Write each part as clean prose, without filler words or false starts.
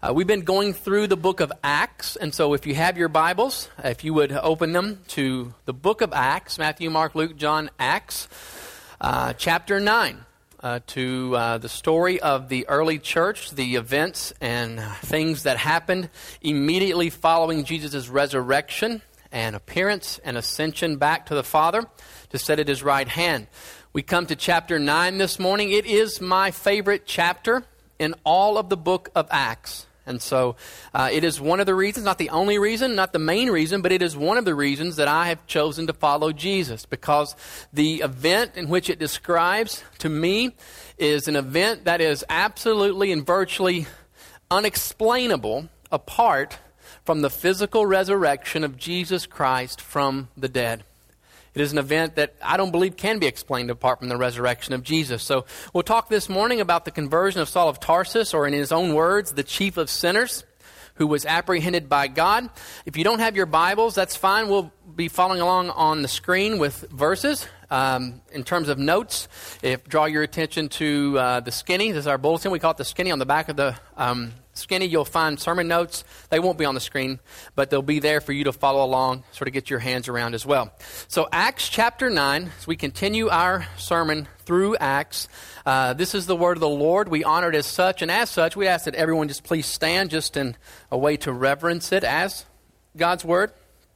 We've been going through the book of Acts, and so if you have your Bibles, if you would open them to the book of Acts, Matthew, Mark, Luke, John, Acts, chapter 9, to the story of the early church, the events and things that happened immediately following Jesus' resurrection and appearance and ascension back to the Father to sit at his right hand. We come to chapter 9 this morning. It is my favorite chapter in all of the book of Acts. And so it is one of the reasons, not the only reason, not the main reason, but it is one of the reasons that I have chosen to follow Jesus, because the event in which it describes to me is an event that is absolutely and virtually unexplainable apart from the physical resurrection of Jesus Christ from the dead. It is an event that I don't believe can be explained apart from the resurrection of Jesus. So we'll talk this morning about the conversion of Saul of Tarsus, or in his own words, the chief of sinners, who was apprehended by God. If you don't have your Bibles, that's fine. We'll be following along on the screen with verses. In terms of notes, draw your attention to the skinny. This is our bulletin. We call it the skinny. On the back of the skinny, you'll find sermon notes. They won't be on the screen, but they'll be there for you to follow along, sort of get your hands around as well. So Acts chapter 9, as we continue our sermon through Acts, this is the word of the Lord. We honor it as such, and as such, we ask that everyone just please stand, just in a way to reverence it as God's word.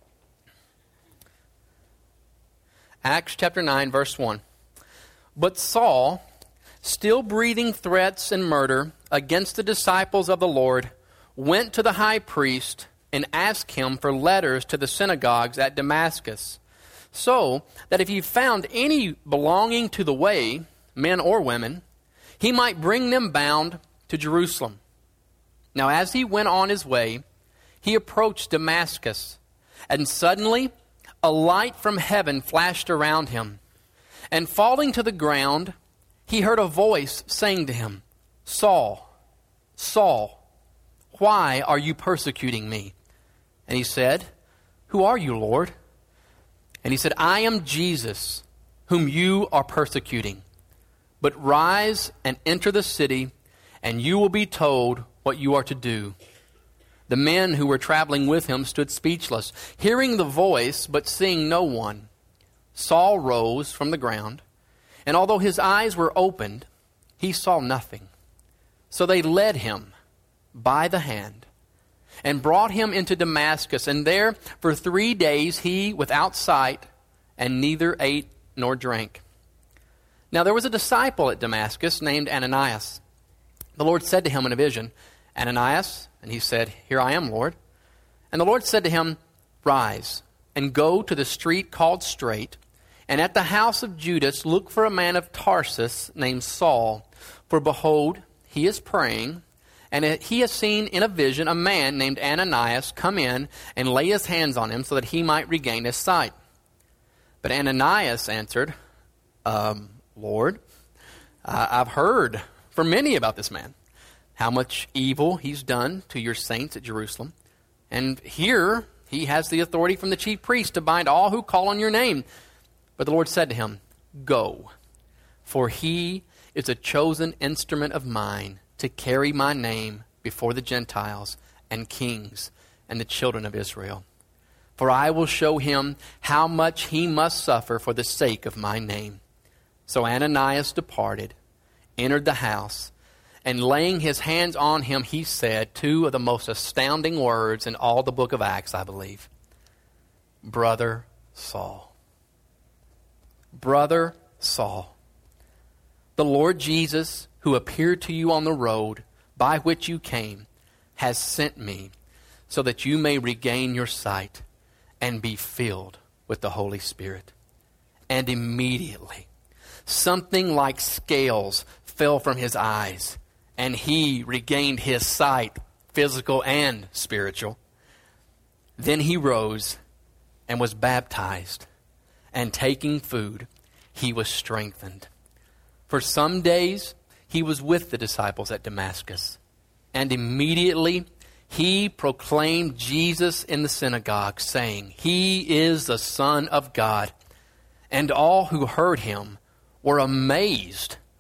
Acts chapter 9, verse 1. But Saul, still breathing threats and murder against the disciples of the Lord, went to the high priest and asked him for letters to the synagogues at Damascus, so that if he found any belonging to the way, men or women, he might bring them bound to Jerusalem. Now as he went on his way, he approached Damascus, and suddenly a light from heaven flashed around him, and falling to the ground, he heard a voice saying to him, Saul, Saul, why are you persecuting me? And he said, Who are you, Lord? And he said, I am Jesus, whom you are persecuting. But rise and enter the city, and you will be told what you are to do. The men who were traveling with him stood speechless, hearing the voice, but seeing no one. Saul rose from the ground, and although his eyes were opened, he saw nothing. So they led him by the hand and brought him into Damascus, and there for 3 days he, without sight, and neither ate nor drank. Now there was a disciple at Damascus named Ananias. The Lord said to him in a vision, Ananias? And he said, Here I am, Lord. And the Lord said to him, Rise and go to the street called Straight, and at the house of Judas look for a man of Tarsus named Saul. For behold, he is praying, and he has seen in a vision a man named Ananias come in and lay his hands on him so that he might regain his sight. But Ananias answered, Lord, I've heard from many about this man, how much evil he's done to your saints at Jerusalem. And here he has the authority from the chief priest to bind all who call on your name. But the Lord said to him, Go, for he is a chosen instrument of mine to carry my name before the Gentiles and kings and the children of Israel. For I will show him how much he must suffer for the sake of my name. So Ananias departed, entered the house, and laying his hands on him, he said two of the most astounding words in all the book of Acts, I believe. Brother Saul. Brother Saul. The Lord Jesus, who appeared to you on the road by which you came, has sent me so that you may regain your sight and be filled with the Holy Spirit. And immediately, something like scales fell from his eyes, and he regained his sight, physical and spiritual. Then he rose and was baptized, and taking food, he was strengthened. For some days he was with the disciples at Damascus, and immediately he proclaimed Jesus in the synagogue, saying, He is the Son of God. And all who heard him were amazed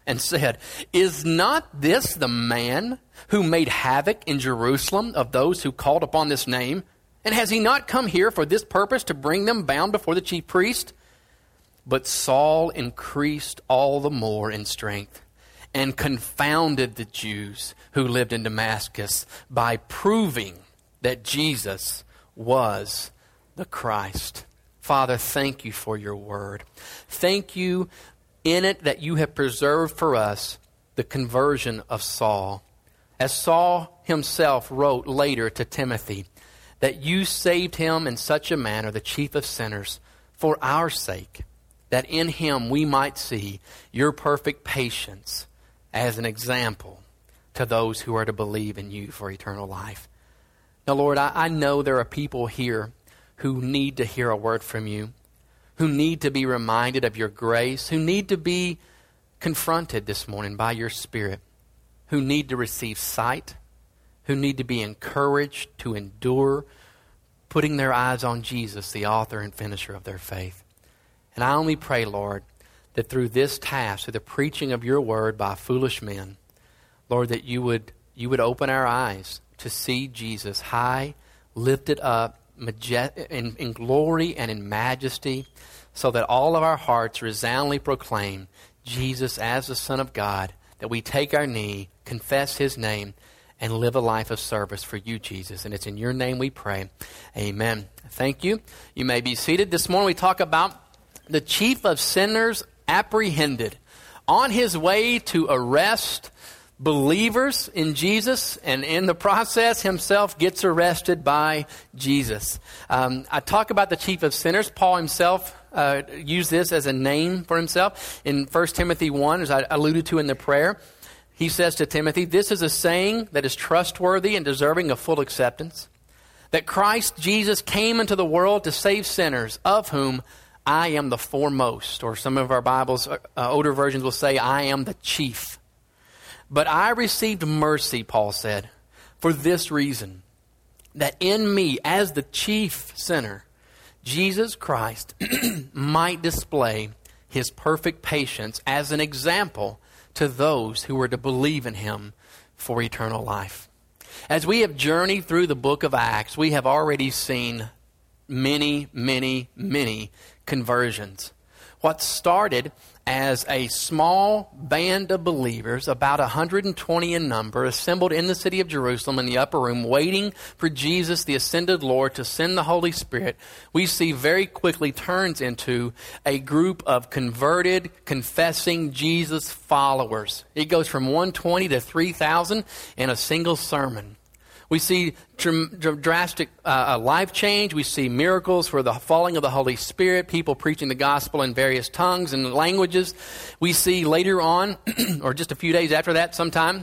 and said, "Is not this the man who made havoc in Jerusalem of those who called upon this name? And has he not come here for this purpose, to bring them bound before the chief priest?" But Saul increased all the more in strength and confounded the Jews who lived in Damascus by proving that Jesus was the Christ. Father, thank you for your word. Thank you in it that you have preserved for us the conversion of Saul. As Saul himself wrote later to Timothy, that you saved him in such a manner, the chief of sinners, for our sake, that in him we might see your perfect patience as an example to those who are to believe in you for eternal life. Now, Lord, I know there are people here who need to hear a word from you, who need to be reminded of your grace, who need to be confronted this morning by your Spirit, who need to receive sight, who need to be encouraged to endure, putting their eyes on Jesus, the author and finisher of their faith. And I only pray, Lord, that through this task, through the preaching of your word by foolish men, Lord, that you would open our eyes to see Jesus high, lifted up, in glory and in majesty, so that all of our hearts resoundingly proclaim Jesus as the Son of God, that we take our knee, confess his name, and live a life of service for you, Jesus. And it's in your name we pray. Amen. Thank you. You may be seated. This morning we talk about the chief of sinners apprehended on his way to arrest believers in Jesus, and in the process himself gets arrested by Jesus. I talk about the chief of sinners. Paul himself used this as a name for himself. In 1 Timothy 1, as I alluded to in the prayer, he says to Timothy, "This is a saying that is trustworthy and deserving of full acceptance, that Christ Jesus came into the world to save sinners, of whom I am the foremost." Or some of our Bibles, older versions will say, "I am the chief. But I received mercy," Paul said, "for this reason, that in me, as the chief sinner, Jesus Christ might display his perfect patience as an example to those who were to believe in him for eternal life." As we have journeyed through the book of Acts, we have already seen many, many, many conversions. What started as a small band of believers, about 120 in number, assembled in the city of Jerusalem in the upper room, waiting for Jesus, the ascended Lord, to send the Holy Spirit, we see very quickly turns into a group of converted, confessing Jesus followers. It goes from 120 to 3,000 in a single sermon. We see drastic life change. We see miracles for the falling of the Holy Spirit, people preaching the gospel in various tongues and languages. We see later on, or just a few days after that sometime,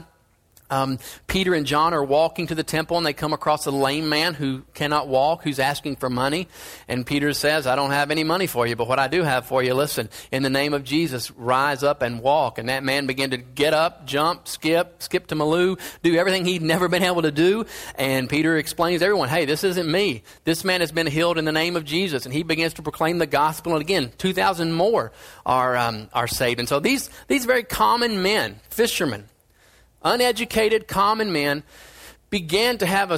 Peter and John are walking to the temple, and they come across a lame man who cannot walk, who's asking for money. And Peter says, "I don't have any money for you, but what I do have for you, listen, in the name of Jesus, rise up and walk." And that man began to get up, jump, skip to Maloo, do everything he'd never been able to do. And Peter explains to everyone, "Hey, this isn't me. This man has been healed in the name of Jesus." And he begins to proclaim the gospel. And again, 2,000 more are saved. And so these very common men, fishermen, uneducated, common men, began to have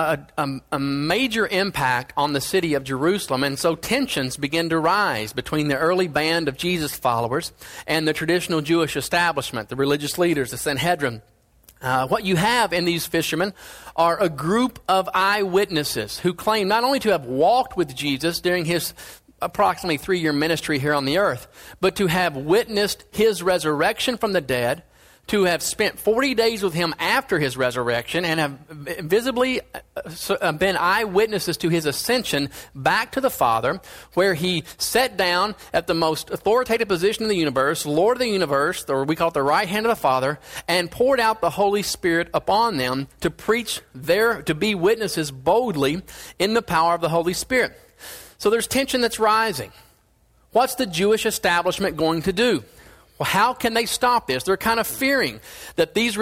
a major impact on the city of Jerusalem. And so tensions began to rise between the early band of Jesus followers and the traditional Jewish establishment, the religious leaders, the Sanhedrin. What you have in these fishermen are a group of eyewitnesses who claim not only to have walked with Jesus during his approximately 3-year ministry here on the earth, but to have witnessed his resurrection from the dead, to have spent 40 days with him after his resurrection, and have visibly been eyewitnesses to his ascension back to the Father, where he sat down at the most authoritative position in the universe, Lord of the universe, or we call it the right hand of the Father, and poured out the Holy Spirit upon them to to be witnesses boldly in the power of the Holy Spirit. So there's tension that's rising. What's the Jewish establishment going to do? Well, how can they stop this? They're kind of fearing that these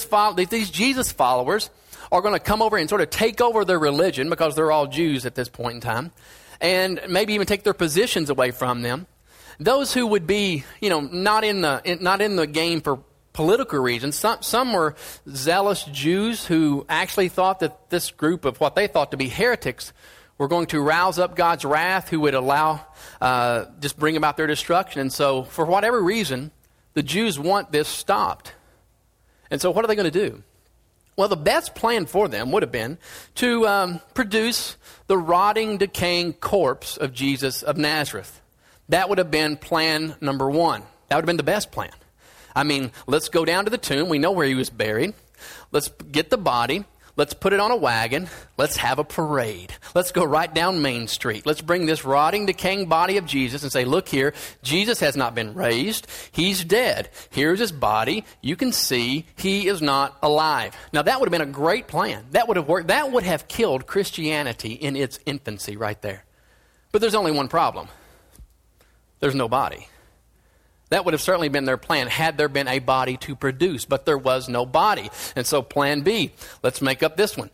Jesus followers are going to come over and sort of take over their religion, because they're all Jews at this point in time, and maybe even take their positions away from them. those who would be, not in the game for political reasons. Some were zealous Jews who actually thought that this group of what they thought to be heretics were going to rouse up God's wrath, who would just bring about their destruction. And so, for whatever reason, the Jews want this stopped. And so what are they going to do? Well, the best plan for them would have been to produce the rotting, decaying corpse of Jesus of Nazareth. That would have been plan number one. That would have been the best plan. I mean, let's go down to the tomb. We know where he was buried. Let's get the body. Let's put it on a wagon. Let's have a parade. Let's go right down Main Street. Let's bring this rotting, decaying body of Jesus and say, look here, Jesus has not been raised. He's dead. Here's his body. You can see he is not alive. Now, that would have been a great plan. That would have worked. That would have killed Christianity in its infancy right there. But there's only one problem. There's no body. That would have certainly been their plan had there been a body to produce, but there was no body. And so plan B, let's make up this one.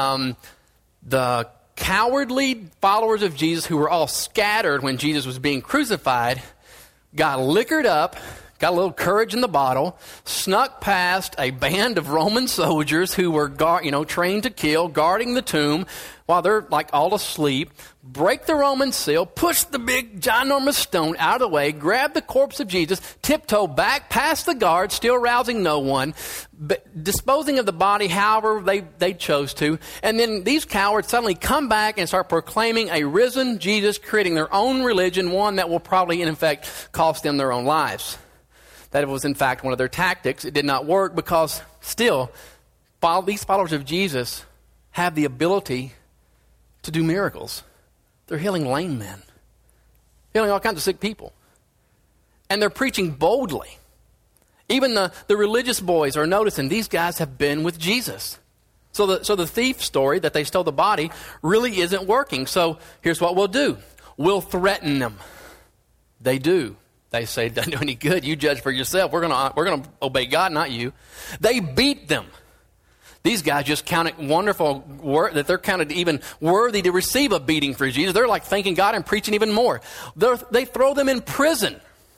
The cowardly followers of Jesus who were all scattered when Jesus was being crucified got liquored up, got a little courage in the bottle, snuck past a band of Roman soldiers who were trained to kill, guarding the tomb while they're like all asleep, break the Roman seal, push the big ginormous stone out of the way, grab the corpse of Jesus, tiptoe back past the guards, still rousing no one, disposing of the body however they chose to. And then these cowards suddenly come back and start proclaiming a risen Jesus, creating their own religion, one that will probably in effect cost them their own lives. That was in fact one of their tactics. It did not work because still these followers of Jesus have the ability to do miracles. They're healing lame men, healing all kinds of sick people. And they're preaching boldly. Even the religious boys are noticing these guys have been with Jesus. So the thief story that they stole the body really isn't working. So here's what we'll do. We'll threaten them. They do. They say, it doesn't do any good. You judge for yourself. We're going to obey God, not you. They beat them. These guys just count it wonderful that they're counted even worthy to receive a beating for Jesus. They're like thanking God and preaching even more. They throw them in prison.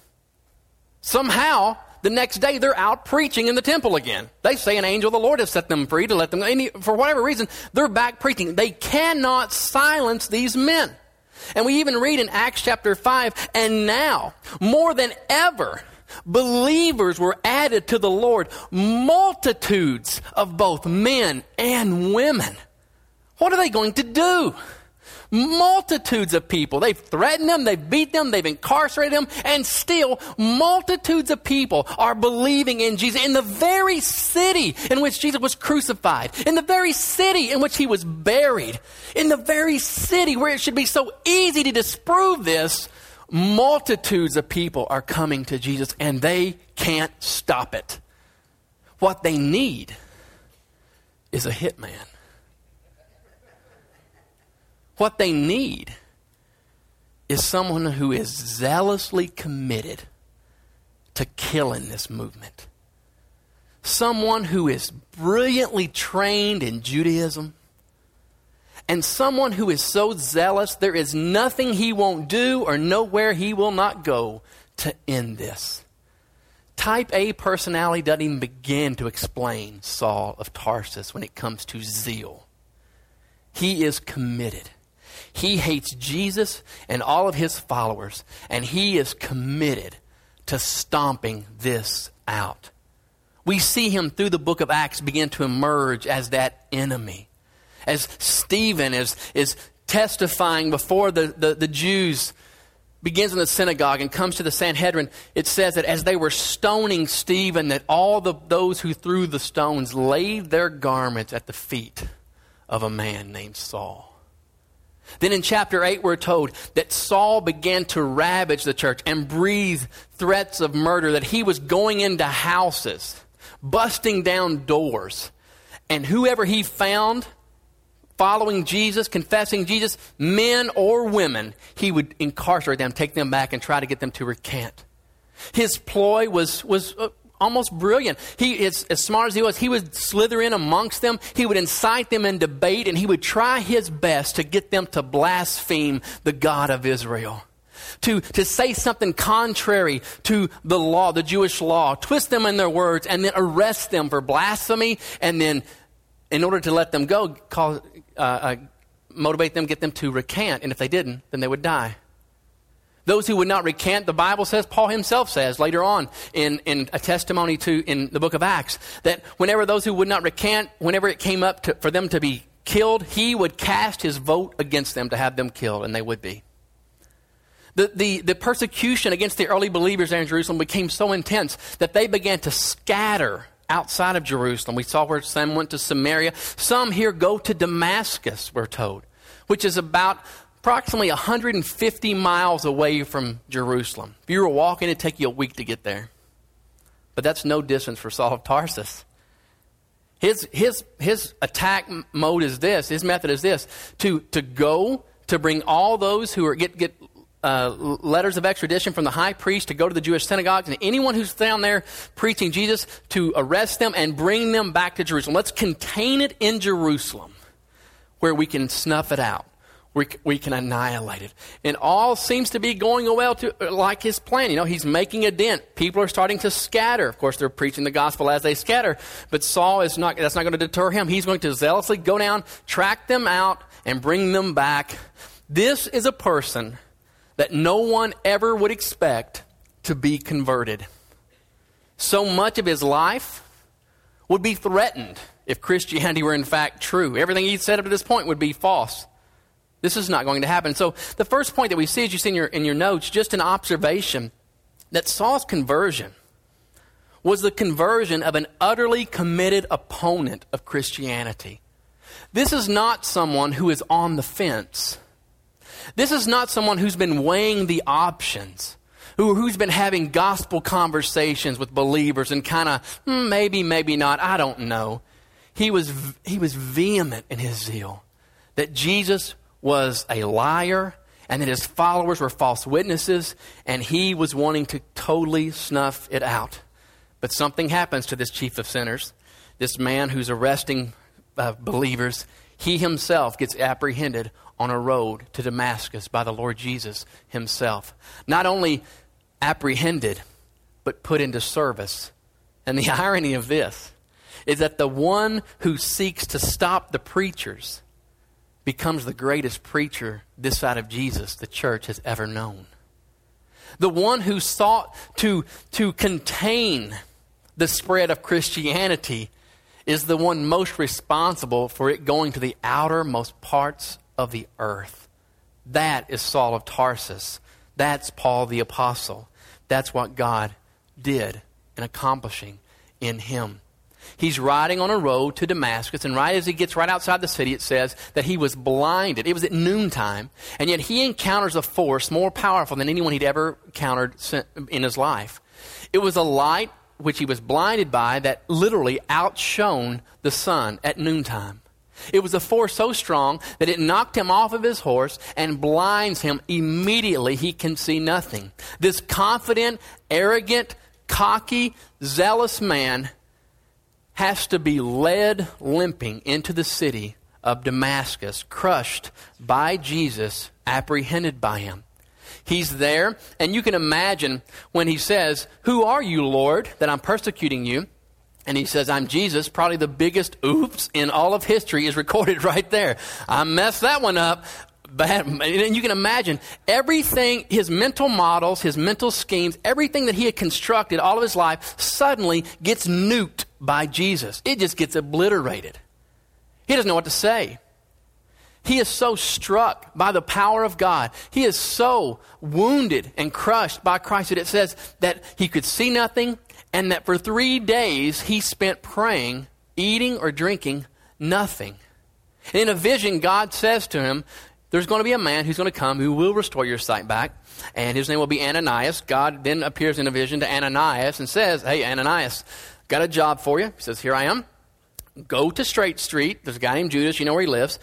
Somehow, the next day, they're out preaching in the temple again. They say an angel of the Lord has set them free to let them, for whatever reason, they're back preaching. They cannot silence these men. And we even read in Acts chapter 5, and now, more than ever, believers were added to the Lord, multitudes of both men and women. What are they going to do? Multitudes of people. They've threatened them, they've beat them, they've incarcerated them, and still multitudes of people are believing in Jesus in the very city in which Jesus was crucified, in the very city in which he was buried, in the very city where it should be so easy to disprove this. Multitudes of people are coming to Jesus, and they can't stop it. What they need is a hitman. What they need is someone who is zealously committed to killing this movement. Someone who is brilliantly trained in Judaism. And someone who is so zealous, there is nothing he won't do or nowhere he will not go to end this. Type A personality doesn't even begin to explain Saul of Tarsus when it comes to zeal. He is committed. He hates Jesus and all of his followers, and he is committed to stomping this out. We see him through the book of Acts begin to emerge as that enemy. As Stephen is testifying before the Jews, begins in the synagogue and comes to the Sanhedrin, it says that as they were stoning Stephen, that all those who threw the stones laid their garments at the feet of a man named Saul. Then in chapter 8, we're told that Saul began to ravage the church and breathe threats of murder, that he was going into houses, busting down doors, and whoever he found following Jesus, confessing Jesus, men or women, he would incarcerate them, take them back, and try to get them to recant. His ploy was almost brilliant. He is as smart as he would slither in amongst them. He would incite them in debate, and he would try his best to get them to blaspheme the God of Israel. to say something contrary to the law, the Jewish law, twist them in their words, and then arrest them for blasphemy, and then, in order to let them go, motivate them, get them to recant. And if they didn't, then they would die. Those who would not recant, the Bible says, Paul himself says later on in a testimony in the book of Acts, that whenever those who would not recant, whenever it came up for them to be killed, he would cast his vote against them to have them killed, and they would be. The persecution against the early believers there in Jerusalem became so intense that they began to scatter outside of Jerusalem. We saw where some went to Samaria. Some here go to Damascus, we're told, which is about approximately 150 miles away from Jerusalem. If you were walking, it'd take you a week to get there. But that's no distance for Saul of Tarsus. His attack mode is this, his method is this, to go, to bring all those who are get letters of extradition from the high priest, to go to the Jewish synagogues, and anyone who's down there preaching Jesus, to arrest them and bring them back to Jerusalem. Let's contain it in Jerusalem, where we can snuff it out. We can annihilate it. And all seems to be going well like his plan. You know, he's making a dent. People are starting to scatter. Of course, they're preaching the gospel as they scatter. But Saul that's not going to deter him. He's going to zealously go down, track them out, and bring them back. This is a person that no one ever would expect to be converted. So much of his life would be threatened if Christianity were in fact true. Everything he'd said up to this point would be false. This is not going to happen. So the first point that we see, as you see in your notes, just an observation, that Saul's conversion was the conversion of an utterly committed opponent of Christianity. This is not someone who is on the fence. This is not someone who's been weighing the options, who's been having gospel conversations with believers and kind of, maybe, maybe not, I don't know. He was vehement in his zeal that Jesus was a liar and that his followers were false witnesses, and he was wanting to totally snuff it out. But something happens to this chief of sinners, this man who's arresting believers. He himself gets apprehended on a road to Damascus by the Lord Jesus himself. Not only apprehended, but put into service. And the irony of this is that the one who seeks to stop the preachers becomes the greatest preacher this side of Jesus the church has ever known. The one who sought to contain the spread of Christianity is the one most responsible for it going to the outermost parts of the earth. That is Saul of Tarsus. That's Paul the Apostle. That's what God did in accomplishing in him. He's riding on a road to Damascus, and right as he gets right outside the city, it says that he was blinded. It was at noontime, and yet he encounters a force more powerful than anyone he'd ever encountered in his life. It was a light which he was blinded by that literally outshone the sun at noontime. It was a force so strong that it knocked him off of his horse and blinds him immediately. He can see nothing. This confident, arrogant, cocky, zealous man has to be led limping into the city of Damascus, crushed by Jesus, apprehended by him. He's there, and you can imagine when he says, "Who are you, Lord, that I'm persecuting you?" And he says, "I'm Jesus." Probably the biggest oops in all of history is recorded right there. I messed that one up. Bad. And you can imagine everything, his mental models, his mental schemes, everything that he had constructed all of his life suddenly gets nuked by Jesus. It just gets obliterated. He doesn't know what to say. He is so struck by the power of God. He is so wounded and crushed by Christ that it says that he could see nothing, and that for 3 days he spent praying, eating or drinking nothing. And in a vision, God says to him, there's going to be a man who's going to come who will restore your sight back, and his name will be Ananias. God then appears in a vision to Ananias and says, "Hey, Ananias, got a job for you." He says, "Here I am. Go to Straight Street. There's a guy named Judas. You know where he lives.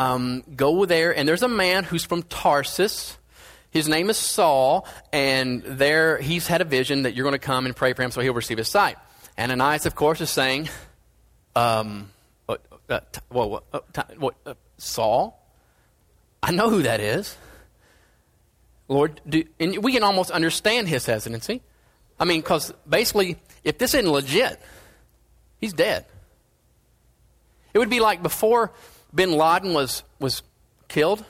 Go there, and there's a man who's from Tarsus. His name is Saul, and there he's had a vision that you're going to come and pray for him so he'll receive his sight." Ananias, of course, is saying, Saul? I know who that is. Lord, and we can almost understand his hesitancy. I mean, because basically, if this isn't legit, he's dead. It would be like before bin Laden was killed,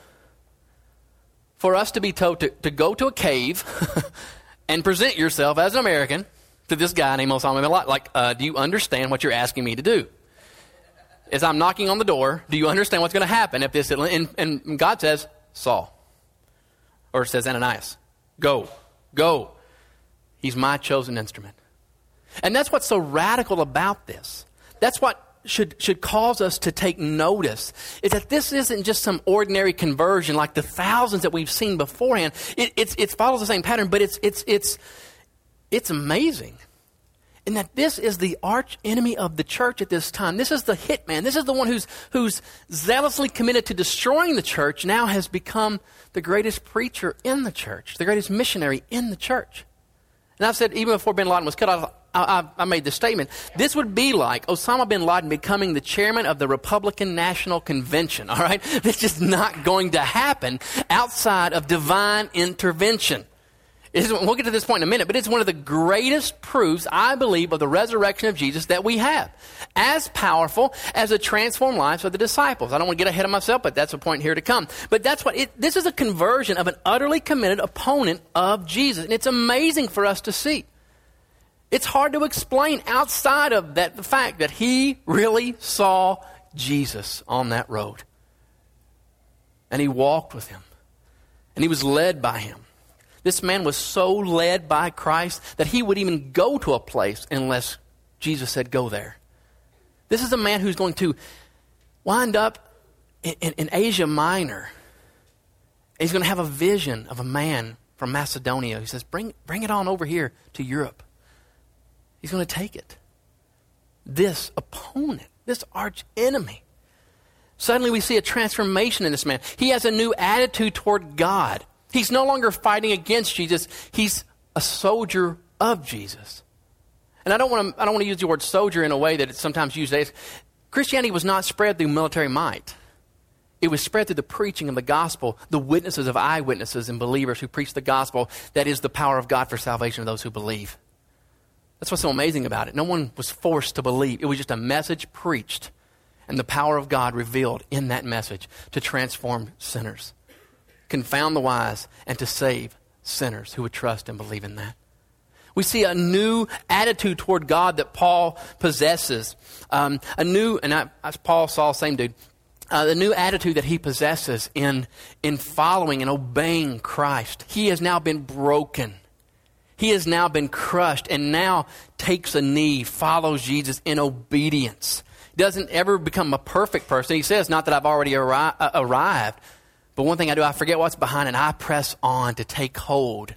for us to be told to go to a cave and present yourself as an American to this guy named Osama bin Laden. Like, do you understand what you're asking me to do? As I'm knocking on the door, do you understand what's going to happen if this... And God says, Saul. Or it says Ananias, go. He's my chosen instrument. And that's what's so radical about this. That's what should cause us to take notice, is that this isn't just some ordinary conversion like the thousands that we've seen beforehand. It follows the same pattern, but it's amazing. And that this is the arch enemy of the church at this time. This is the hitman. This is the one who's zealously committed to destroying the church, now has become the greatest preacher in the church, the greatest missionary in the church. And I've said, even before bin Laden was killed, I made this statement. This would be like Osama bin Laden becoming the chairman of the Republican National Convention, all right? It's just not going to happen outside of divine intervention. We'll get to this point in a minute, but it's one of the greatest proofs, I believe, of the resurrection of Jesus that we have. As powerful as the transformed lives of the disciples. I don't want to get ahead of myself, but that's a point here to come. But this is a conversion of an utterly committed opponent of Jesus. And it's amazing for us to see. It's hard to explain outside of the fact that he really saw Jesus on that road. And he walked with him. And he was led by him. This man was so led by Christ that he would even go to a place unless Jesus said, go there. This is a man who's going to wind up in Asia Minor. He's going to have a vision of a man from Macedonia. He says, bring it on over here to Europe. He's going to take it. This opponent, this arch enemy. Suddenly we see a transformation in this man. He has a new attitude toward God. He's no longer fighting against Jesus. He's a soldier of Jesus. And I don't want to use the word soldier in a way that it's sometimes used today. Christianity was not spread through military might. It was spread through the preaching of the gospel, the witnesses of eyewitnesses and believers who preach the gospel that is the power of God for salvation of those who believe. That's what's so amazing about it. No one was forced to believe. It was just a message preached and the power of God revealed in that message to transform sinners, confound the wise, and to save sinners who would trust and believe in that. We see a new attitude toward God that Paul possesses. As Paul saw, same dude, the new attitude that he possesses in following and obeying Christ. He has now been broken. He has now been crushed and now takes a knee, follows Jesus in obedience. He doesn't ever become a perfect person. He says, not that I've already arrived, but one thing I do, I forget what's behind and I press on to take hold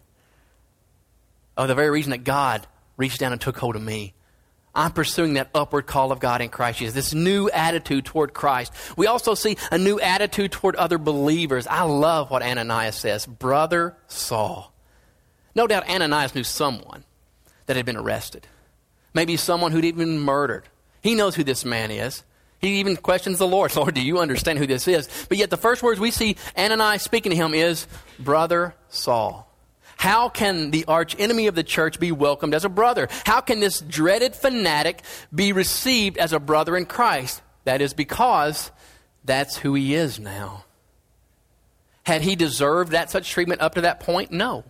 of the very reason that God reached down and took hold of me. I'm pursuing that upward call of God in Christ Jesus, this new attitude toward Christ. We also see a new attitude toward other believers. I love what Ananias says, Brother Saul. No doubt Ananias knew someone that had been arrested. Maybe someone who'd even been murdered. He knows who this man is. He even questions the Lord. Lord, do you understand who this is? But yet the first words we see Ananias speaking to him is, Brother Saul. How can the arch enemy of the church be welcomed as a brother? How can this dreaded fanatic be received as a brother in Christ? That is because that's who he is now. Had he deserved such treatment up to that point? No.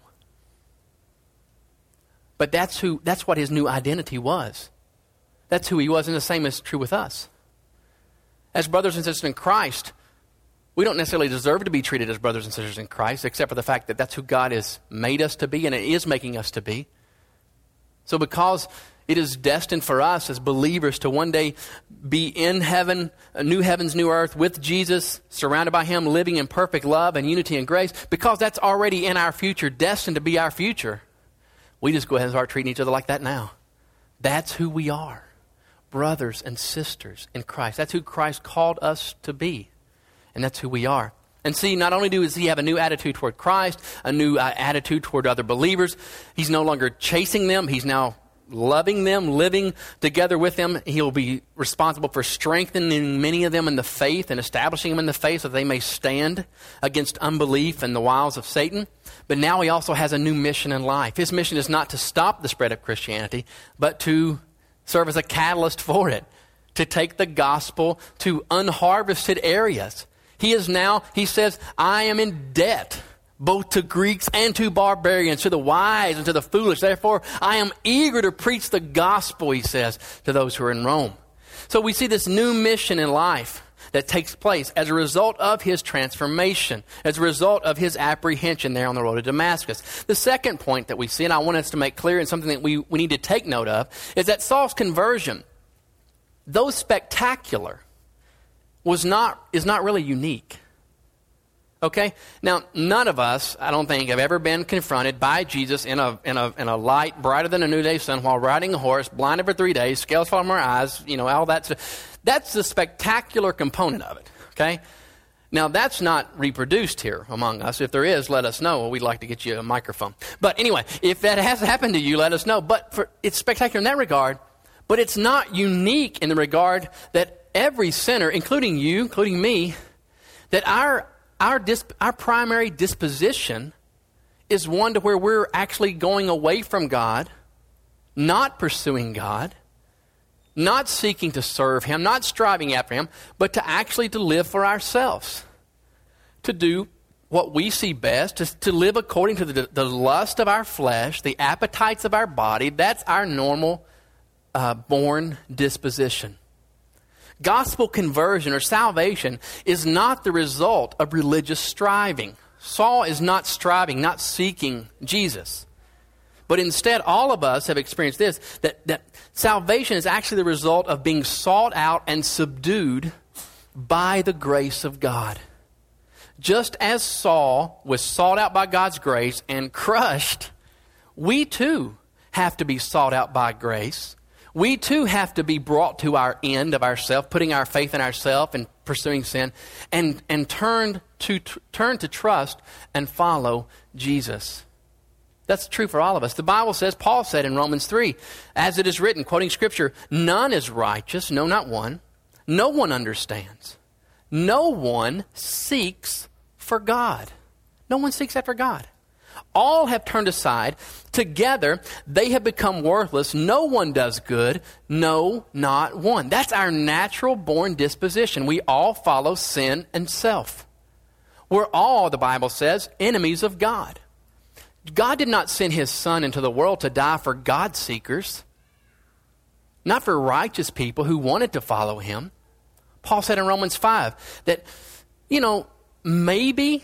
But that's what his new identity was. That's who he was, and the same is true with us. As brothers and sisters in Christ, we don't necessarily deserve to be treated as brothers and sisters in Christ, except for the fact that that's who God has made us to be, and it is making us to be. So because it is destined for us as believers to one day be in heaven, a new heavens, new earth, with Jesus, surrounded by him, living in perfect love and unity and grace, because that's already in our future, destined to be our future, we just go ahead and start treating each other like that now. That's who we are. Brothers and sisters in Christ. That's who Christ called us to be. And that's who we are. And see, not only does he have a new attitude toward Christ, a new attitude toward other believers, he's no longer chasing them. He's now loving them, living together with them. He'll be responsible for strengthening many of them in the faith and establishing them in the faith so they may stand against unbelief and the wiles of Satan. But now he also has a new mission in life. His mission is not to stop the spread of Christianity, but to serve as a catalyst for it, to take the gospel to unharvested areas. He says, I am in debt, both to Greeks and to barbarians, to the wise and to the foolish. Therefore, I am eager to preach the gospel, he says, to those who are in Rome. So we see this new mission in life that takes place as a result of his transformation, as a result of his apprehension there on the road to Damascus. The second point that we see, and I want us to make clear, and something that we need to take note of, is that Saul's conversion, though spectacular, is not really unique. Okay? Now, none of us, I don't think, have ever been confronted by Jesus in a light brighter than a noonday sun while riding a horse, blinded for 3 days, scales fall from our eyes, all that stuff. That's the spectacular component of it. Okay? Now, that's not reproduced here among us. If there is, let us know. We'd like to get you a microphone. But anyway, if that has happened to you, let us know. But it's spectacular in that regard, but it's not unique in the regard that every sinner, including you, including me, that our primary disposition is one to where we're actually going away from God, not pursuing God, not seeking to serve Him, not striving after Him, but to live for ourselves, to do what we see best, to live according to the lust of our flesh, the appetites of our body. That's our normal born disposition. Gospel conversion or salvation is not the result of religious striving. Saul is not striving, not seeking Jesus. But instead, all of us have experienced this, that salvation is actually the result of being sought out and subdued by the grace of God. Just as Saul was sought out by God's grace and crushed, we too have to be sought out by grace. We too have to be brought to our end of ourselves, putting our faith in ourselves and pursuing sin, and turn to trust and follow Jesus. That's true for all of us. The Bible says, Paul said in Romans 3, as it is written, quoting Scripture, none is righteous, no, not one. No one understands. No one seeks for God. No one seeks after God. All have turned aside. Together, they have become worthless. No one does good. No, not one. That's our natural born disposition. We all follow sin and self. We're all, the Bible says, enemies of God. God did not send His Son into the world to die for God seekers, not for righteous people who wanted to follow Him. Paul said in Romans 5 that, maybe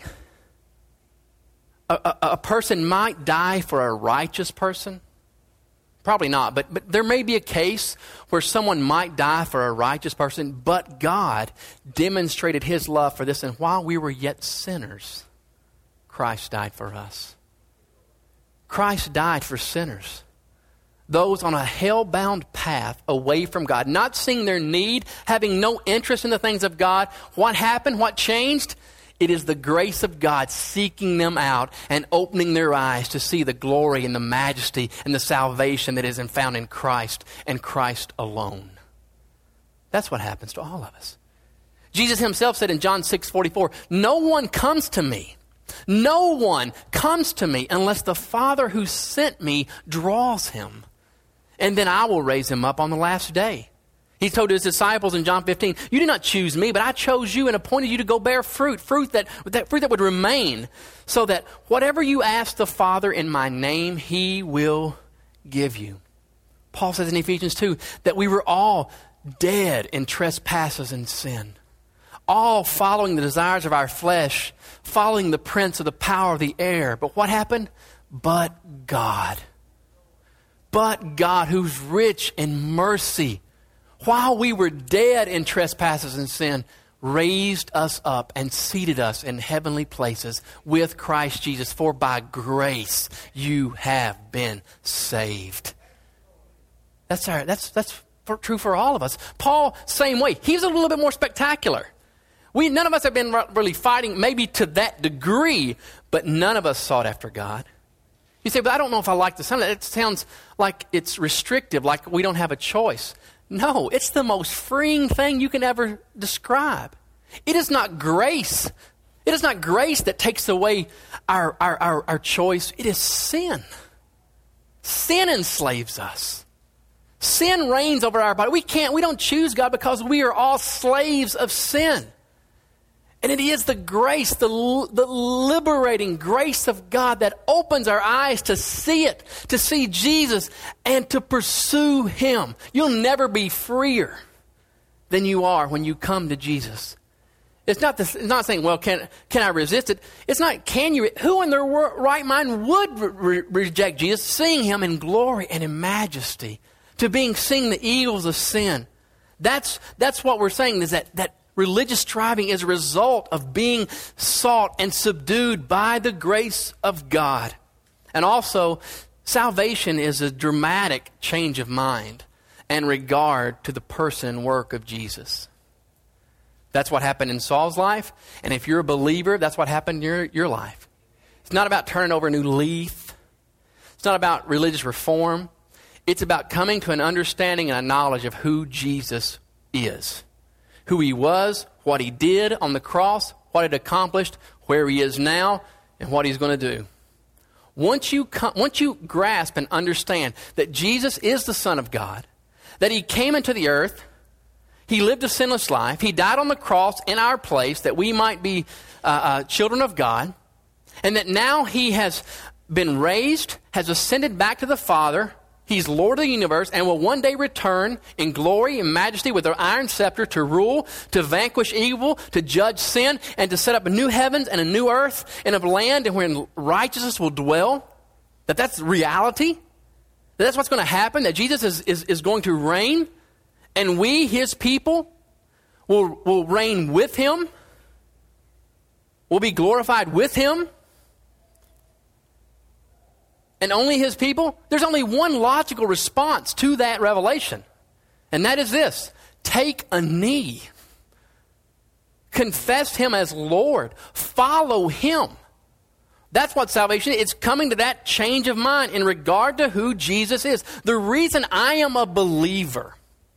a person might die for a righteous person. Probably not, but there may be a case where someone might die for a righteous person, but God demonstrated His love for this, and while we were yet sinners, Christ died for us. Christ died for sinners. Those on a hell-bound path away from God, not seeing their need, having no interest in the things of God. What happened? What changed? It is the grace of God seeking them out and opening their eyes to see the glory and the majesty and the salvation that is found in Christ and Christ alone. That's what happens to all of us. Jesus Himself said in John 6:44, no one comes to me unless the Father who sent me draws him, and then I will raise him up on the last day. He told His disciples in John 15, you did not choose me, but I chose you and appointed you to go bear fruit that would remain, so that whatever you ask the Father in my name, He will give you. Paul says in Ephesians 2 that we were all dead in trespasses and sin, all following the desires of our flesh, following the prince of the power of the air. But what happened? But God, who's rich in mercy, while we were dead in trespasses and sin, raised us up and seated us in heavenly places with Christ Jesus. For by grace you have been saved. That's true for all of us. Paul, same way. He's a little bit more spectacular. None of us have been really fighting, maybe to that degree, but none of us sought after God. You say, but I don't know if I like the sound. It sounds like it's restrictive, like we don't have a choice. No, it's the most freeing thing you can ever describe. It is not grace. It is not grace that takes away our choice. It is sin. Sin enslaves us. Sin reigns over our body. We don't choose God because we are all slaves of sin. And it is the grace, the liberating grace of God that opens our eyes to see it, to see Jesus, and to pursue Him. You'll never be freer than you are when you come to Jesus. It's not saying, well, can I resist it? It's not, can you? Who in their right mind would reject Jesus, seeing Him in glory and in majesty, seeing the evils of sin? That's what we're saying, is that religious striving is a result of being sought and subdued by the grace of God. And also, salvation is a dramatic change of mind and regard to the person and work of Jesus. That's what happened in Saul's life. And if you're a believer, that's what happened in your life. It's not about turning over a new leaf. It's not about religious reform. It's about coming to an understanding and a knowledge of who Jesus is. Who He was, what He did on the cross, what it accomplished, where He is now, and what He's going to do. Once you grasp and understand that Jesus is the Son of God, that He came into the earth, He lived a sinless life, He died on the cross in our place that we might be children of God, and that now He has been raised, has ascended back to the Father. He's Lord of the universe and will one day return in glory and majesty with an iron scepter to rule, to vanquish evil, to judge sin, and to set up a new heavens and a new earth and a land in where righteousness will dwell. That's reality. That's what's going to happen, that Jesus is going to reign, and we, His people, will reign with Him. We'll be glorified with Him. And only His people. There's only one logical response to that revelation. And that is this: take a knee. Confess Him as Lord. Follow Him. That's what salvation is. It's coming to that change of mind in regard to who Jesus is. The reason I am a believer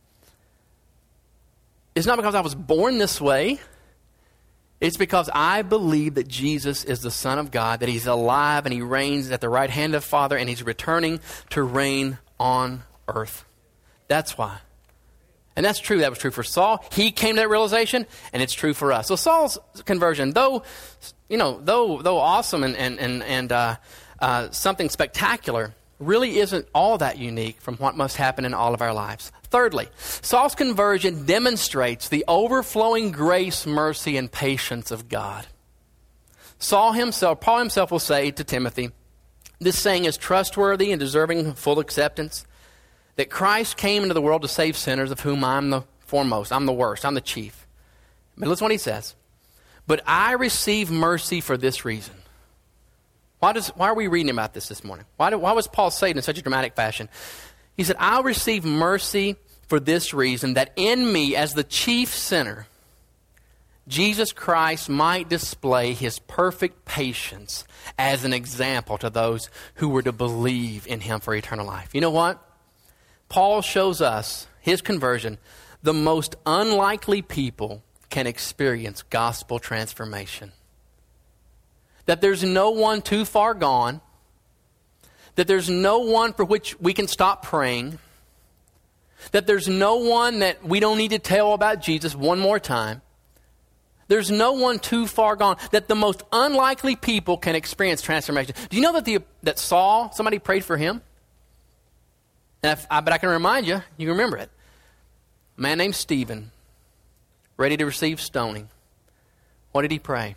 is not because I was born this way. It's because I believe that Jesus is the Son of God, that He's alive and He reigns at the right hand of Father, and He's returning to reign on earth. That's why. And that's true. That was true for Saul. He came to that realization, and it's true for us. So Saul's conversion, though awesome and something spectacular, really isn't all that unique from what must happen in all of our lives. Thirdly, Saul's conversion demonstrates the overflowing grace, mercy, and patience of God. Paul himself will say to Timothy, this saying is trustworthy and deserving of full acceptance, that Christ came into the world to save sinners, of whom I'm the foremost, I'm the worst, I'm the chief. But listen to what he says. But I receive mercy for this reason. Why are we reading about this morning? Why was Paul say it in such a dramatic fashion? He said, I'll receive mercy for this reason, that in me, as the chief sinner, Jesus Christ might display His perfect patience as an example to those who were to believe in Him for eternal life. You know what? Paul shows us his conversion. The most unlikely people can experience gospel transformation. That there's no one too far gone. That there's no one for which we can stop praying. That there's no one that we don't need to tell about Jesus one more time. There's no one too far gone. That the most unlikely people can experience transformation. Do you know that Saul, somebody prayed for him? But I can remind you, you can remember it. A man named Stephen, ready to receive stoning. What did he pray?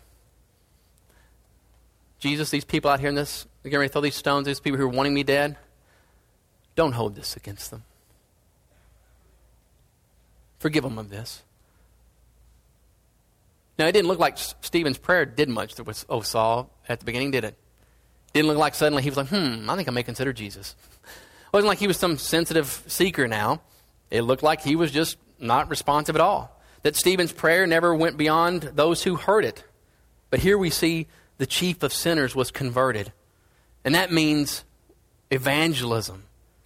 Jesus, these people out here they're getting ready to throw these stones, these people who are wanting me dead, don't hold this against them. Forgive them of this. Now, it didn't look like Stephen's prayer did much to Saul at the beginning, did it? It didn't look like suddenly he was like, I think I may consider Jesus. It wasn't like he was some sensitive seeker now. It looked like he was just not responsive at all. That Stephen's prayer never went beyond those who heard it. But here we see the chief of sinners was converted. And that means evangelism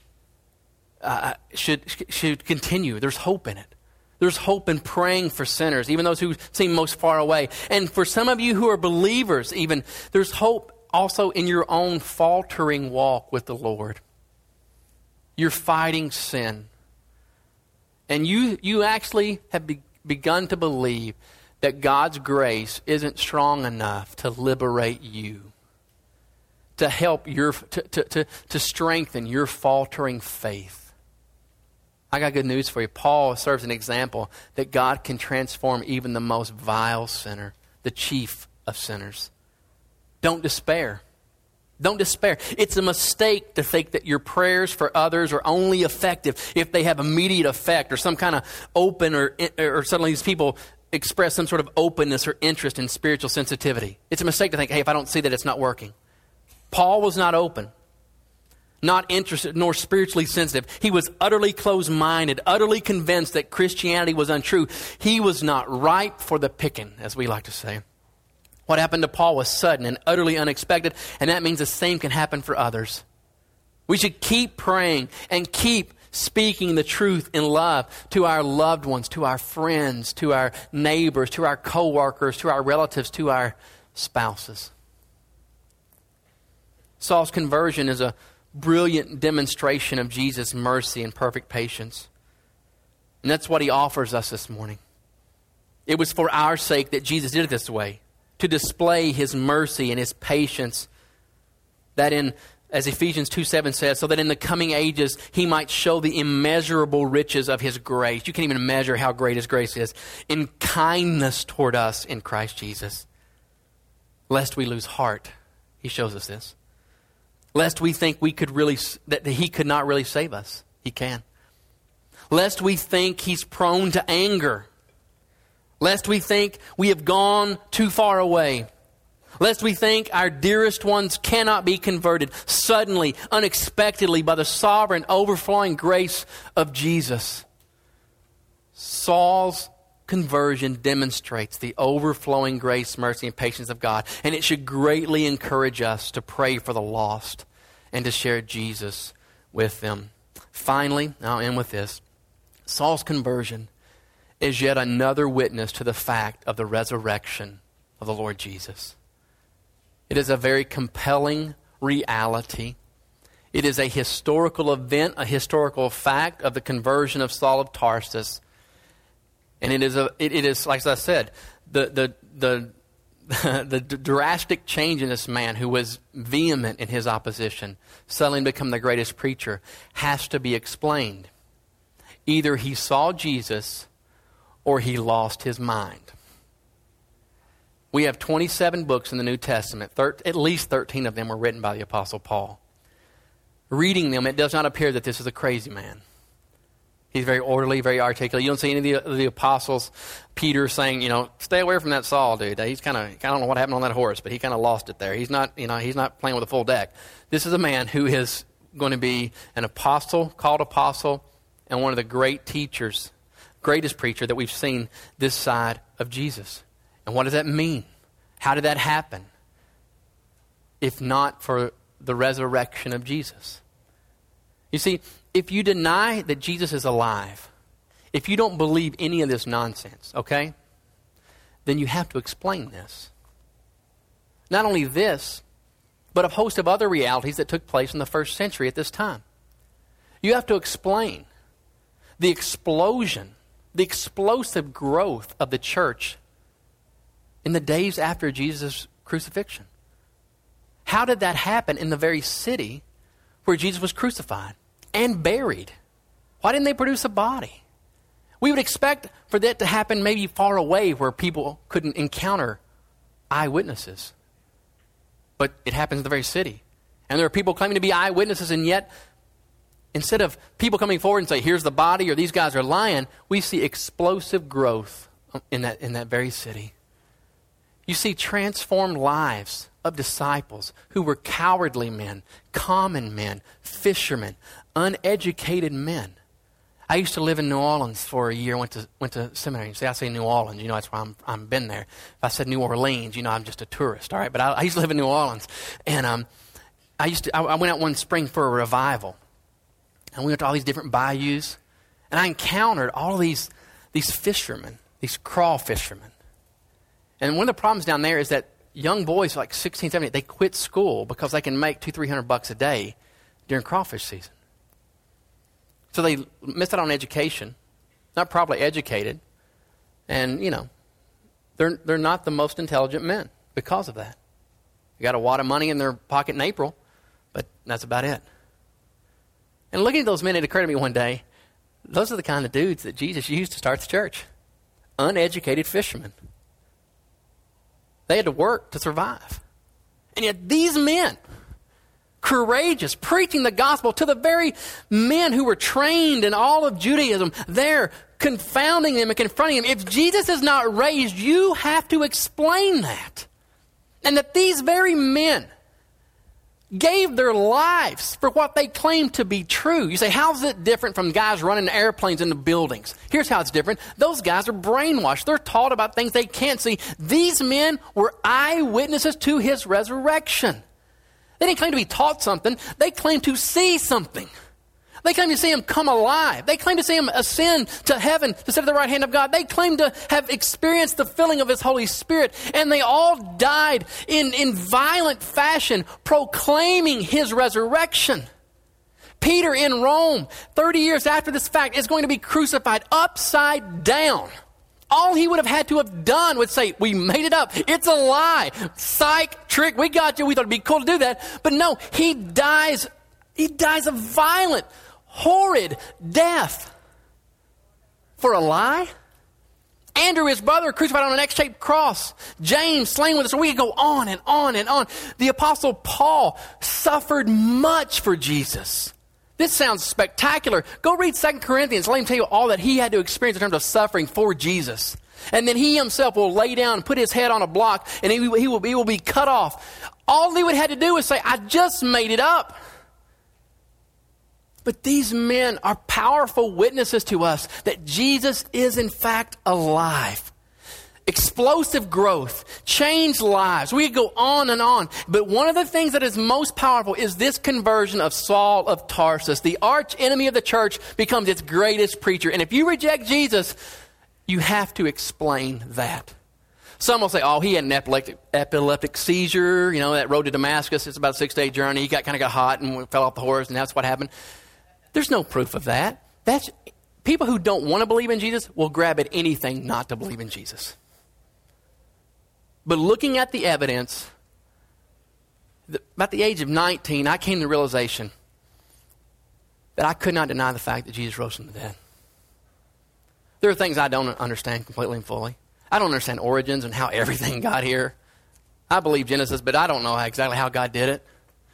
should continue. There's hope in it. There's hope in praying for sinners, even those who seem most far away. And for some of you who are believers even, there's hope also in your own faltering walk with the Lord. You're fighting sin. And you actually have begun to believe that God's grace isn't strong enough to liberate you, to help to strengthen your faltering faith. I got good news for you. Paul serves an example that God can transform even the most vile sinner, the chief of sinners. Don't despair. Don't despair. It's a mistake to think that your prayers for others are only effective if they have immediate effect or some kind of open or suddenly these people express some sort of openness or interest in spiritual sensitivity. It's a mistake to think, hey, if I don't see that, it's not working. Paul was not open, not interested, nor spiritually sensitive. He was utterly closed-minded, utterly convinced that Christianity was untrue. He was not ripe for the picking, as we like to say. What happened to Paul was sudden and utterly unexpected, and that means the same can happen for others. We should keep praying and keep speaking the truth in love to our loved ones, to our friends, to our neighbors, to our co-workers, to our relatives, to our spouses. Saul's conversion is a brilliant demonstration of Jesus' mercy and perfect patience. And that's what he offers us this morning. It was for our sake that Jesus did it this way, to display his mercy and his patience, that in, as Ephesians 2:7 says, so that in the coming ages he might show the immeasurable riches of his grace. You can't even measure how great his grace is, in kindness toward us in Christ Jesus. Lest we lose heart, he shows us this. Lest we think that he could not really save us. He can. Lest we think he's prone to anger. Lest we think we have gone too far away. Lest we think our dearest ones cannot be converted suddenly, unexpectedly, by the sovereign, overflowing grace of Jesus. Saul's conversion demonstrates the overflowing grace, mercy, and patience of God. And it should greatly encourage us to pray for the lost and to share Jesus with them. Finally, I'll end with this. Saul's conversion is yet another witness to the fact of the resurrection of the Lord Jesus. It is a very compelling reality. It is a historical event, a historical fact of the conversion of Saul of Tarsus. And it is, like I said, the drastic change in this man who was vehement in his opposition, suddenly become the greatest preacher, has to be explained. Either he saw Jesus or he lost his mind. We have 27 books in the New Testament. At least 13 of them were written by the Apostle Paul. Reading them, it does not appear that this is a crazy man. He's very orderly, very articulate. You don't see any of the apostles, Peter saying, stay away from that Saul dude. He's I don't know what happened on that horse, but he kind of lost it there. He's not playing with a full deck. This is a man who is going to be an apostle, called apostle, and one of the great teachers, greatest preacher that we've seen this side of Jesus. And what does that mean? How did that happen? If not for the resurrection of Jesus. You see, if you deny that Jesus is alive, if you don't believe any of this nonsense, okay, then you have to explain this. Not only this, but a host of other realities that took place in the first century at this time. You have to explain the explosion, the explosive growth of the church in the days after Jesus' crucifixion. How did that happen in the very city where Jesus was crucified and buried? Why didn't they produce a body? We would expect for that to happen maybe far away where people couldn't encounter eyewitnesses. But it happens in the very city. And there are people claiming to be eyewitnesses, and yet instead of people coming forward and say, here's the body or these guys are lying, we see explosive growth in that very city. You see transformed lives of disciples who were cowardly men, common men, fishermen, uneducated men. I used to live in New Orleans for a year. Went to seminary. See, I say New Orleans. That's where I'm been there. If I said New Orleans, I'm just a tourist. All right, but I used to live in New Orleans, and I went out one spring for a revival. And we went to all these different bayous. And I encountered all these fishermen, these crawl fishermen. And one of the problems down there is that young boys like 16, 17, they quit school because they can make $200-300 a day during crawfish season. So they miss out on education, not properly educated. And, they're not the most intelligent men because of that. They got a wad of money in their pocket in April, but that's about it. And looking at those men, it occurred to me one day, those are the kind of dudes that Jesus used to start the church. Uneducated fishermen. They had to work to survive. And yet these men, courageous, preaching the gospel to the very men who were trained in all of Judaism, they're confounding them and confronting them. If Jesus is not raised, you have to explain that. And that these very men gave their lives for what they claim to be true. You say, how's it different from guys running airplanes into buildings? Here's how it's different. Those guys are brainwashed. They're taught about things they can't see. These men were eyewitnesses to his resurrection. They didn't claim to be taught something. They claimed to see something. They claim to see him come alive. They claim to see him ascend to heaven to sit at the right hand of God. They claim to have experienced the filling of his Holy Spirit. And they all died in violent fashion, proclaiming his resurrection. Peter in Rome, 30 years after this fact, is going to be crucified upside down. All he would have had to have done would say, we made it up. It's a lie. Psych, trick, we got you. We thought it'd be cool to do that. But no, he dies a violent, horrid death. For a lie? Andrew, his brother, crucified on an X-shaped cross. James, slain with us. We could go on and on and on. The Apostle Paul suffered much for Jesus. This sounds spectacular. Go read 2 Corinthians. Let him tell you all that he had to experience in terms of suffering for Jesus. And then he himself will lay down and put his head on a block, and he will be cut off. All he would have had to do was say, I just made it up. But these men are powerful witnesses to us that Jesus is in fact alive. Explosive growth, changed lives. We could go on and on. But one of the things that is most powerful is this conversion of Saul of Tarsus. The arch enemy of the church becomes its greatest preacher. And if you reject Jesus, you have to explain that. Some will say, oh, he had an epileptic seizure, that road to Damascus. It's about a 6-day journey. He kind of got hot and fell off the horse, and that's what happened. There's no proof of that. That's people who don't want to believe in Jesus will grab at anything not to believe in Jesus. But looking at the evidence, about the age of 19, I came to the realization that I could not deny the fact that Jesus rose from the dead. There are things I don't understand completely and fully. I don't understand origins and how everything got here. I believe Genesis, but I don't know exactly how God did it.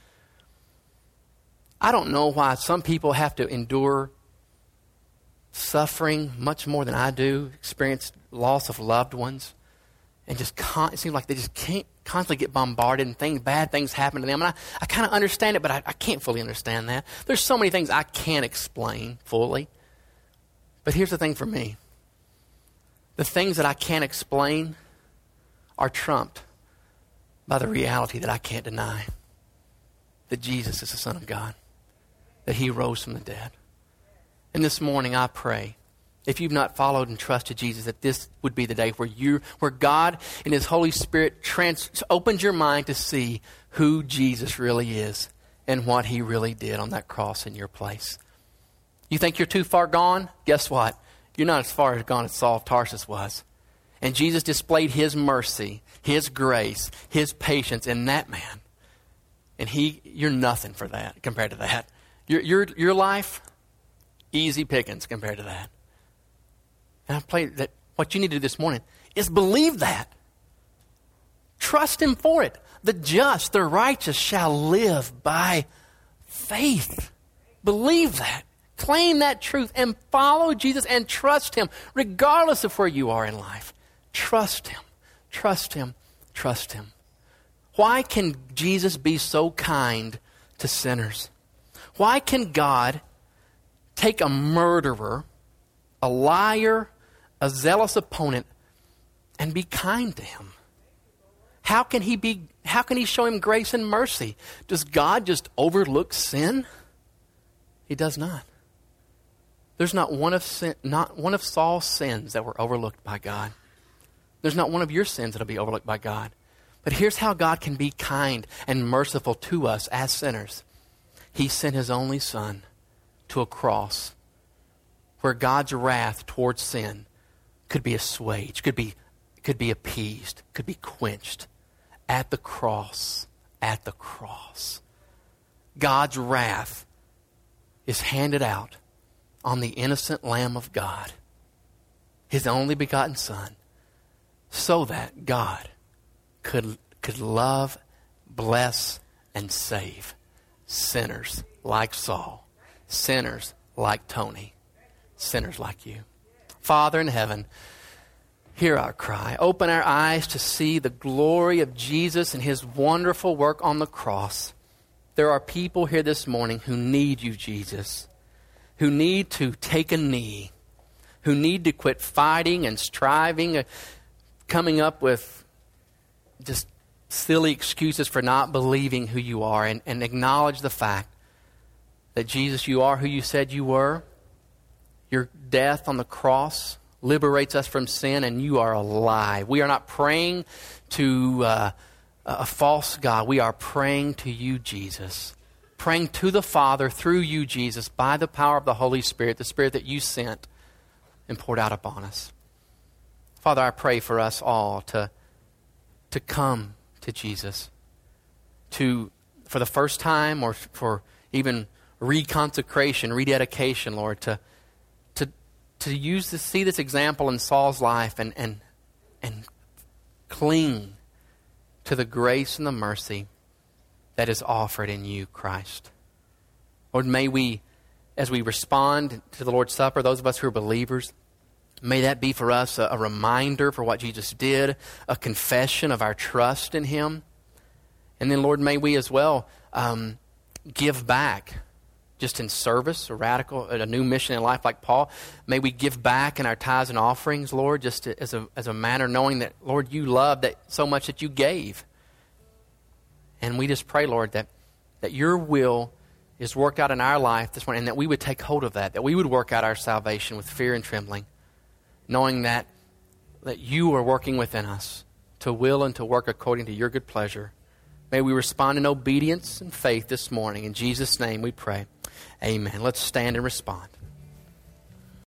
I don't know why some people have to endure suffering much more than I do, experience loss of loved ones, and just it seems like they just can't constantly get bombarded and bad things happen to them. And I kind of understand it, but I can't fully understand that. There's so many things I can't explain fully. But here's the thing for me. The things that I can't explain are trumped by the reality that I can't deny. That Jesus is the Son of God. That he rose from the dead. And this morning I pray, if you've not followed and trusted Jesus, that this would be the day where God in his Holy Spirit opens your mind to see who Jesus really is and what he really did on that cross in your place. You think you're too far gone? Guess what? You're not as far as gone as Saul of Tarsus was. And Jesus displayed his mercy, his grace, his patience in that man. And you're nothing for that, compared to that. Your life, easy pickings compared to that. And I pray that what you need to do this morning is believe that. Trust him for it. The just, the righteous shall live by faith. Believe that. Claim that truth and follow Jesus and trust him regardless of where you are in life. Trust him. Trust him. Trust him. Why can Jesus be so kind to sinners? Why can God take a murderer, a liar, a zealous opponent, and be kind to him? How can how can he show him grace and mercy? Does God just overlook sin? He does not. There's not one of Saul's sins that were overlooked by God. There's not one of your sins that will be overlooked by God. But here's how God can be kind and merciful to us as sinners. He sent his only Son to a cross where God's wrath towards sin could be assuaged, could be appeased, could be quenched. At the cross, God's wrath is handed out on the innocent Lamb of God, his only begotten Son, so that God could love, bless, and save sinners like Saul, sinners like Tony, sinners like you. Father in heaven, hear our cry. Open our eyes to see the glory of Jesus and his wonderful work on the cross. There are people here this morning who need you, Jesus, who need to take a knee, who need to quit fighting and striving, coming up with just silly excuses for not believing who you are, and acknowledge the fact that, Jesus, you are who you said you were. Your death on the cross liberates us from sin, and you are alive. We are not praying to a false God. We are praying to you, Jesus. Praying to the Father through you, Jesus, by the power of the Holy Spirit, the Spirit that you sent and poured out upon us. Father, I pray for us all to come to Jesus, for the first time or for even reconsecration, rededication, Lord, to see this example in Saul's life and cling to the grace and the mercy that is offered in you, Christ. Lord, may we, as we respond to the Lord's Supper, those of us who are believers, may that be for us a reminder for what Jesus did, a confession of our trust in him. And then, Lord, may we as well give back, just in service, a new mission in life like Paul. May we give back in our tithes and offerings, Lord, just as a manner, knowing that, Lord, you loved that so much that you gave. And we just pray, Lord, that your will is worked out in our life this morning, and that we would take hold of that we would work out our salvation with fear and trembling, knowing that you are working within us to will and to work according to your good pleasure. May we respond in obedience and faith this morning. In Jesus' name we pray. Amen. Let's stand and respond.